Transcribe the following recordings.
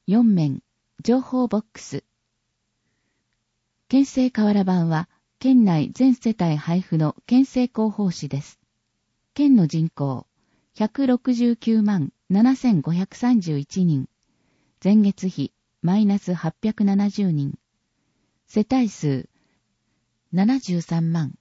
4面、情報ボックス。県政瓦版は、県内全世帯配布の県政広報誌です。県の人口、169万7531人。前月比、マイナス870人。世帯数、73万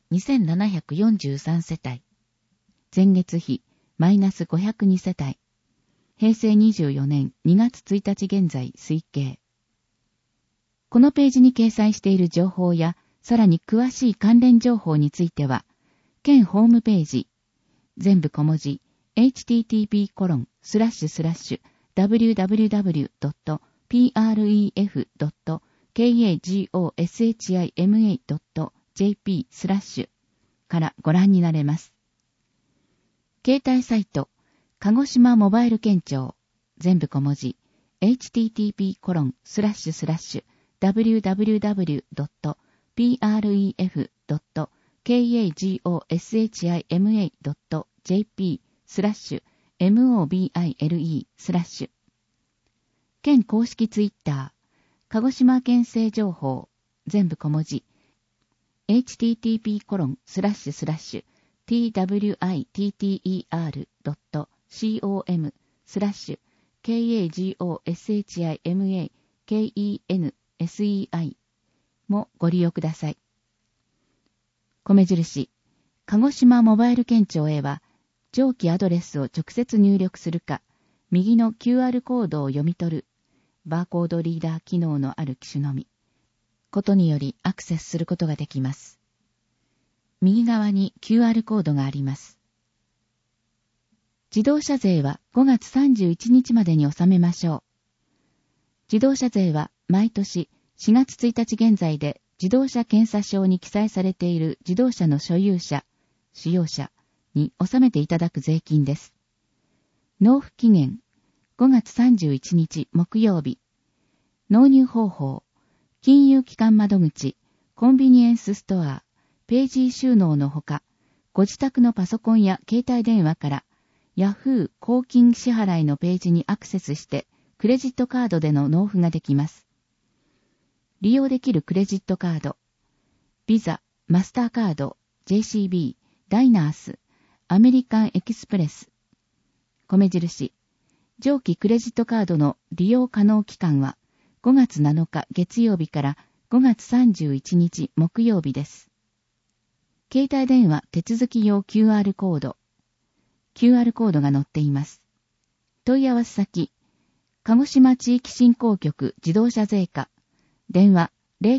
2743世帯。前月比、マイナス502世帯。平成24年2月1日現在推計。このページに掲載している情報や、さらに詳しい関連情報については、県ホームページ、全部小文字、http://www.pref.kagoshima.jp/ からご覧になれます。携帯サイト、鹿児島モバイル県庁、全部小文字、http://www.pref.kagosima.jp/mobile/県公式ツイッター、鹿児島県政情報、全部小文字、http://twiter.com/kagoshimakensei もご利用ください。米印、鹿児島モバイル県庁へは、上記アドレスを直接入力するか、右の QR コードを読み取る、バーコードリーダー機能のある機種のみ、ことによりアクセスすることができます。右側に QR コードがあります。自動車税は5月31日までに納めましょう。自動車税は毎年4月1日現在で自動車検査証に記載されている自動車の所有者、使用者に納めていただく税金です。納付期限5月31日木曜日。納入方法、金融機関窓口、コンビニエンスストア、ページ収納のほか、ご自宅のパソコンや携帯電話から、ヤフー公金支払いのページにアクセスして、クレジットカードでの納付ができます。利用できるクレジットカード、ビザ、マスターカード、JCB、ダイナース、アメリカンエキスプレス。米印、上記クレジットカードの利用可能期間は、5月7日月曜日から5月31日木曜日です。携帯電話手続き用 QR コード。QR コードが載っています。問い合わせ先、鹿児島地域振興局自動車税課。電話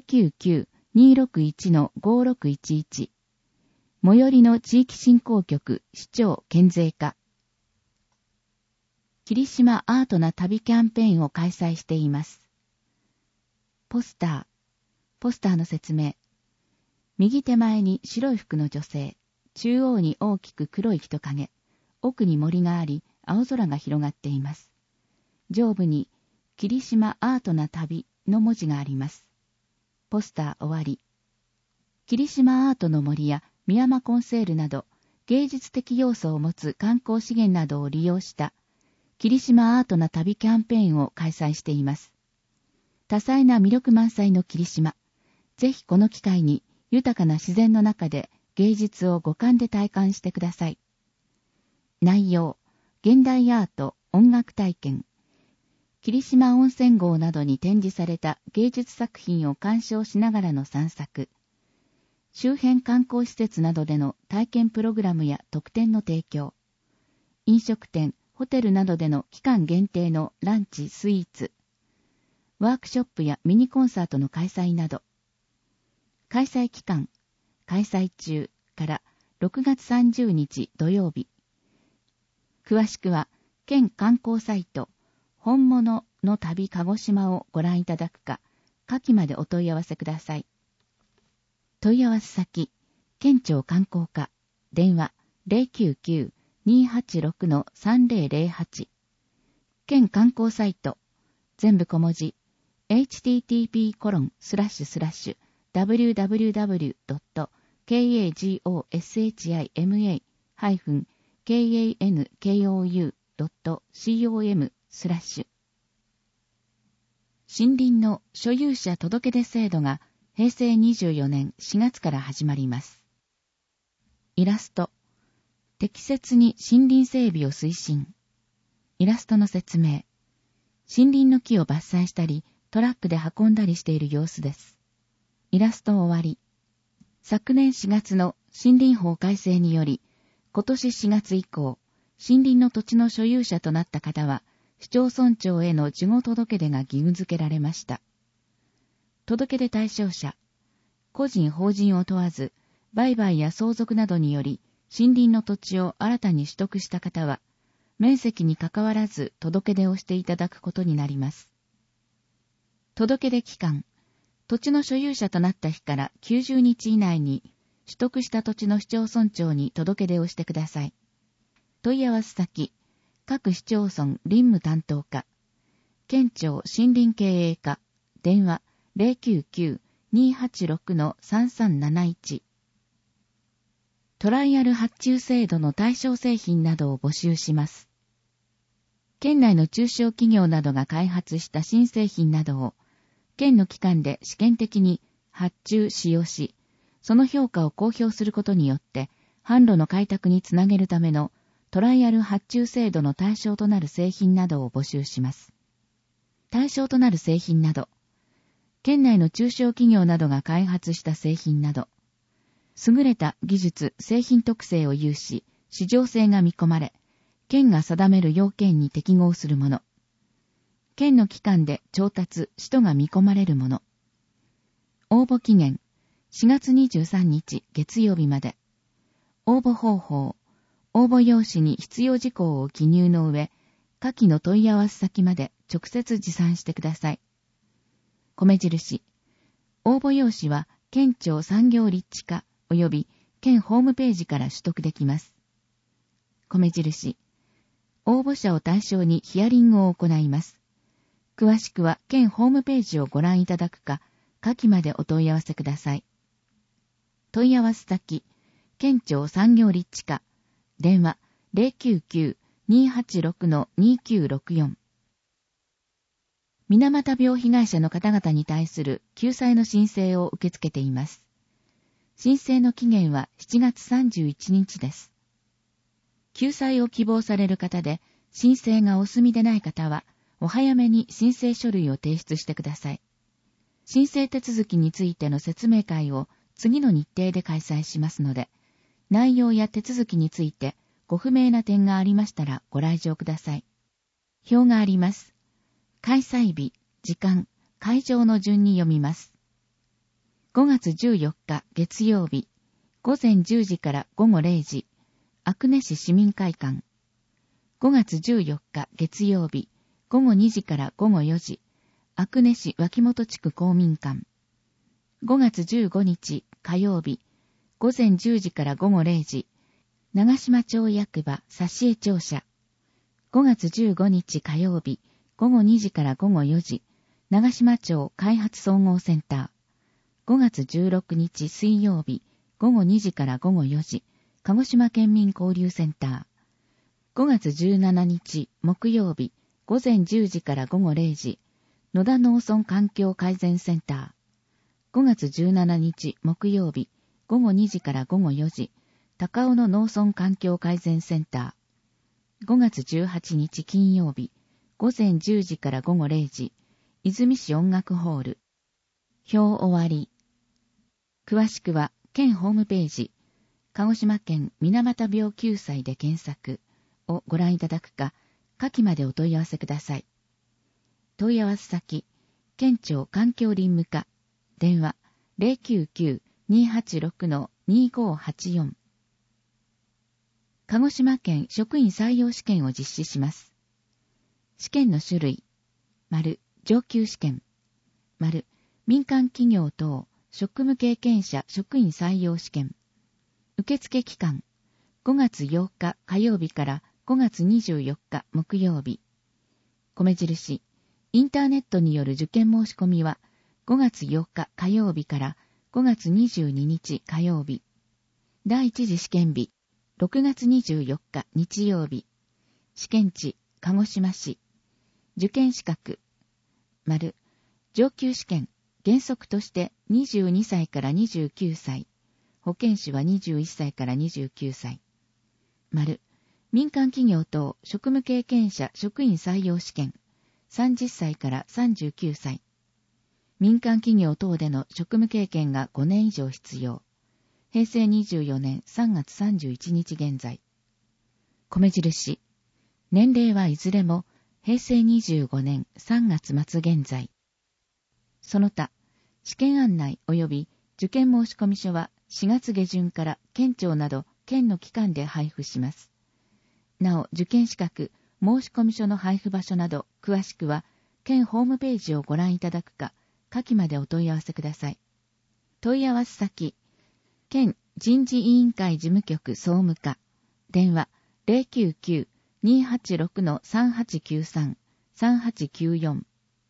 099-261-5611。最寄りの地域振興局市長県税課。霧島アートな旅キャンペーンを開催しています。ポスターの説明。右手前に白い服の女性、中央に大きく黒い人影、奥に森があり、青空が広がっています。上部に、霧島アートな旅の文字があります。ポスター終わり。霧島アートの森やミヤマコンセールなど、芸術的要素を持つ観光資源などを利用した、霧島アートな旅キャンペーンを開催しています。多彩な魅力満載の霧島。ぜひこの機会に、豊かな自然の中で芸術を五感で体感してください。内容、現代アート、音楽体験、霧島温泉郷などに展示された芸術作品を鑑賞しながらの散策、周辺観光施設などでの体験プログラムや特典の提供、飲食店、ホテルなどでの期間限定のランチ、スイーツ、ワークショップやミニコンサートの開催など、開催期間、開催中から6月30日土曜日。詳しくは、県観光サイト、本物の旅鹿児島をご覧いただくか、下記までお問い合わせください。問い合わせ先、県庁観光課、電話 099-286-3008。県観光サイト、全部小文字、http://www.kagoshima-kankou.com/ 森林の所有者届出制度が平成24年4月から始まります。イラスト。適切に森林整備を推進。イラストの説明。森林の木を伐採したり、トラックで運んだりしている様子です。イラスト終わり。昨年4月の森林法改正により、今年4月以降、森林の土地の所有者となった方は、市町村長への事後届出が義務付けられました。届出対象者。個人法人を問わず、売買や相続などにより、森林の土地を新たに取得した方は、面積にかかわらず届出をしていただくことになります。届出期間。土地の所有者となった日から90日以内に、取得した土地の市町村長に届出をしてください。問い合わせ先。各市町村林務担当課。県庁森林経営課。電話 099-286-3371。トライアル発注制度の対象製品などを募集します。県内の中小企業などが開発した新製品などを、県の機関で試験的に発注使用し、その評価を公表することによって、販路の開拓につなげるためのトライアル発注制度の対象となる製品などを募集します。対象となる製品など、県内の中小企業などが開発した製品など、優れた技術、製品特性を有し、市場性が見込まれ、県が定める要件に適合するもの。県の機関で調達、使途が見込まれるもの。応募期限、4月23日月曜日まで。応募方法、応募用紙に必要事項を記入の上、下記の問い合わせ先まで直接持参してください。米印。応募用紙は、県庁産業立地課及び県ホームページから取得できます。米印。応募者を対象にヒアリングを行います。詳しくは県ホームページをご覧いただくか、下記までお問い合わせください。問い合わせ先、県庁産業立地課、電話 099-286-2964。水俣病被害者の方々に対する救済の申請を受け付けています。申請の期限は7月31日です。救済を希望される方で、申請がお済みでない方は、お早めに申請書類を提出してください。申請手続きについての説明会を次の日程で開催しますので、内容や手続きについてご不明な点がありましたらご来場ください。表があります。開催日、時間、会場の順に読みます。5月14日月曜日、午前10時から午後0時、阿久根市市民会館。5月14日月曜日、午後2時から午後4時、阿久根市脇本地区公民館。5月15日火曜日、午前10時から午後0時、長島町役場挿絵庁舎。5月15日火曜日、午後2時から午後4時、長島町開発総合センター。5月16日水曜日、午後2時から午後4時、鹿児島県民交流センター。5月17日木曜日、午前10時から午後0時、野田農村環境改善センター。5月17日木曜日、午後2時から午後4時、高尾の農村環境改善センター。5月18日金曜日、午前10時から午後0時、泉市音楽ホール。表終わり。詳しくは県ホームページ、鹿児島県水俣病救済で検索をご覧いただくか、下記までお問い合わせください。問い合わせ先、県庁環境林務課、電話 099-286-2584。鹿児島県職員採用試験を実施します。試験の種類、丸、上級試験、丸、民間企業等、職務経験者職員採用試験。受付期間、5月8日火曜日から5月24日木曜日。米印、インターネットによる受験申し込みは5月8日火曜日から5月22日火曜日。第一次試験日、6月24日日曜日。試験地、鹿児島市。受験資格、丸、 上級試験、原則として22歳から29歳。保健師は21歳から29歳。丸。民間企業等職務経験者職員採用試験。30歳から39歳。民間企業等での職務経験が5年以上必要。平成24年3月31日現在。米印。年齢はいずれも平成25年3月末現在。その他、試験案内及び受験申込書は4月下旬から県庁など県の機関で配布します。なお、受験資格、申込書の配布場所など詳しくは県ホームページをご覧いただくか、下記までお問い合わせください。問い合わせ先、県人事委員会事務局総務課、電話 099-286-3893、3894。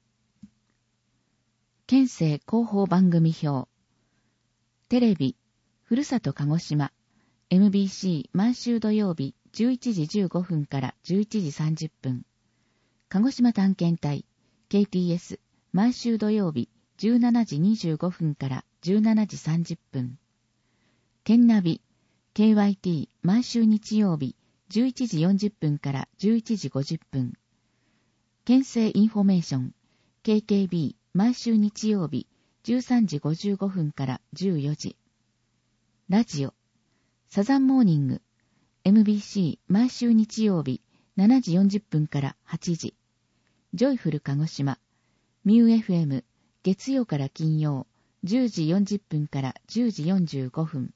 県政広報番組表。テレビ、ふるさと鹿児島、MBC 毎週土曜日11時15分から11時30分。鹿児島探検隊、KTS 毎週土曜日17時25分から17時30分。県ナビ、KYT 毎週日曜日11時40分から11時50分。県政インフォメーション、KKB 毎週日曜日13時55分から14時。ラジオ、サザンモーニング、MBC 毎週日曜日7時40分から8時。ジョイフル鹿児島、ミュー FM 月曜から金曜10時40分から10時45分。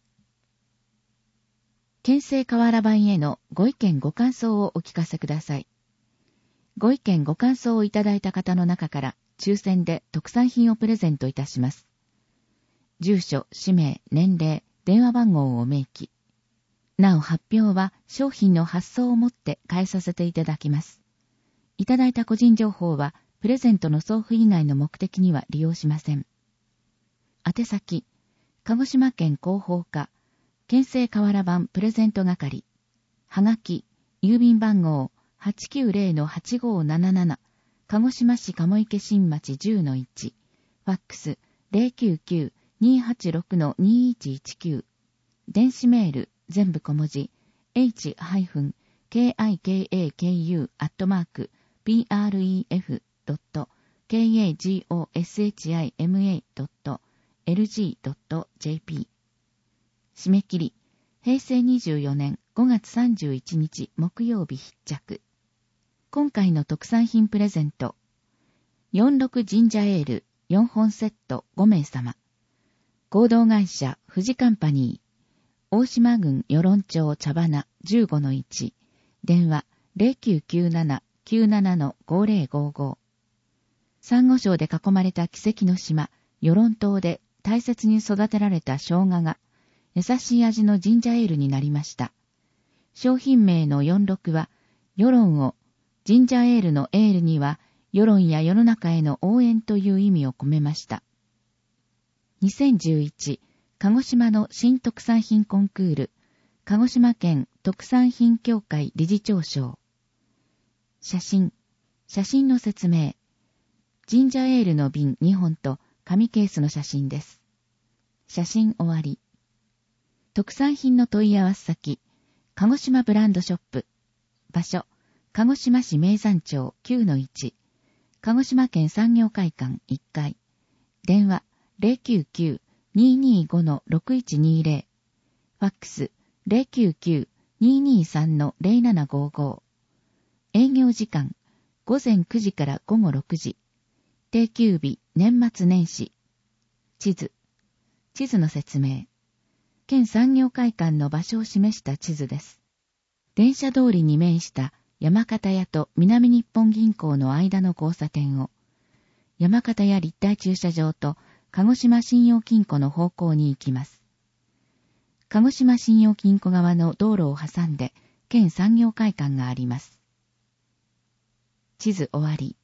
県政河原版へのご意見ご感想をお聞かせください。ご意見ご感想をいただいた方の中から抽選で特産品をプレゼントいたします。住所、氏名、年齢、電話番号を明記。なお発表は商品の発送をもって返させていただきます。いただいた個人情報はプレゼントの送付以外の目的には利用しません。宛先、鹿児島県広報課、県政河原版プレゼント係。はがき、郵便番号 890-8577、鹿児島市鴨池新町 10-1、ファックス 099-286-2119、電子メール、全部小文字、h-kakaku@pref.kagoshima.lg.jp。締め切り、平成24年5月31日木曜日必着。今回の特産品プレゼント。46ジンジャーエール4本セット5名様。合同会社富士カンパニー。大島郡与論町茶花 15-1。電話 0997-97-5055。サンゴ礁で囲まれた奇跡の島、与論島で大切に育てられた生姜が、優しい味のジンジャーエールになりました。商品名の46は、世論を、ジンジャーエールのエールには、世論や世の中への応援という意味を込めました。2011、鹿児島の新特産品コンクール、鹿児島県特産品協会理事長賞。写真の説明。ジンジャーエールの瓶2本と紙ケースの写真です。写真終わり。特産品の問い合わせ先、鹿児島ブランドショップ。場所、鹿児島市名山町 9-1。鹿児島県産業会館1階。電話099-225-6120。ファックス099-223-0755。営業時間、午前9時から午後6時。定休日、年末年始。地図の説明。県産業会館の場所を示した地図です。電車通りに面した山形屋と南日本銀行の間の交差点を、山形屋立体駐車場と鹿児島信用金庫の方向に行きます。鹿児島信用金庫側の道路を挟んで県産業会館があります。地図終わり。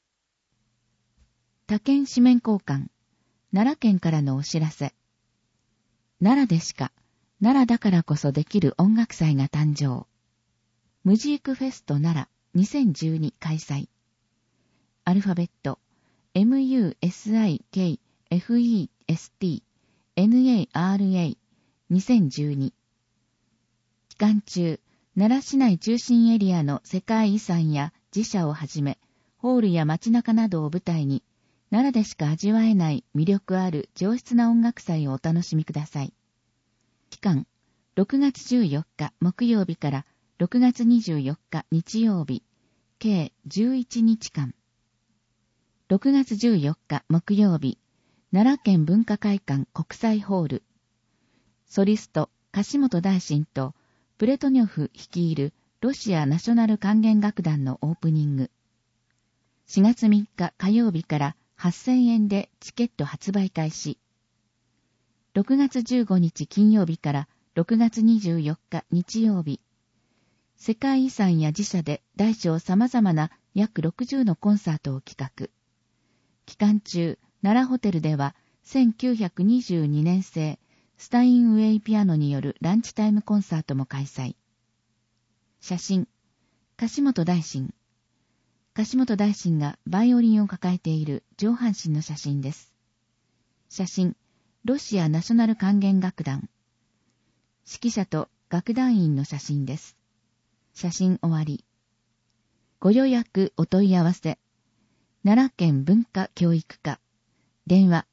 他県紙面交換、奈良県からのお知らせ。奈良でしか、奈良だからこそできる音楽祭が誕生。ムジークフェスト奈良2012開催。アルファベット musikfestNARA2012。期間中、奈良市内中心エリアの世界遺産や寺社をはじめ、ホールや街中などを舞台に、奈良でしか味わえない魅力ある上質な音楽祭をお楽しみください。期間、6月14日木曜日から6月24日日曜日、計11日間。6月14日木曜日、奈良県文化会館国際ホール。ソリスト、樫本大臣とプレトニョフ率いるロシアナショナル管弦楽団のオープニング。4月3日火曜日から8000円でチケット発売開始。6月15日金曜日から6月24日日曜日。世界遺産や寺社で大小様々な約60のコンサートを企画。期間中、奈良ホテルでは1922年製スタインウェイピアノによるランチタイムコンサートも開催。写真、樫本大臣。樫本大臣がバイオリンを抱えている上半身の写真です。写真、ロシアナショナル管弦楽団。指揮者と楽団員の写真です。写真終わり。ご予約お問い合わせ。奈良県文化教育課。電話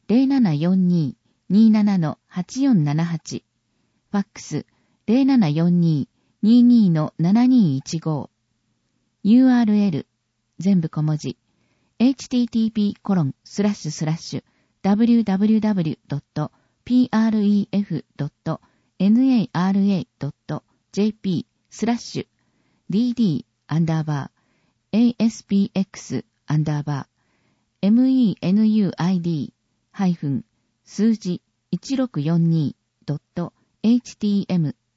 0742-27-8478。ファックス 0742-22-7215。URL 全部小文字 http://www.pref.jp/dd_menuid-数字1642.htm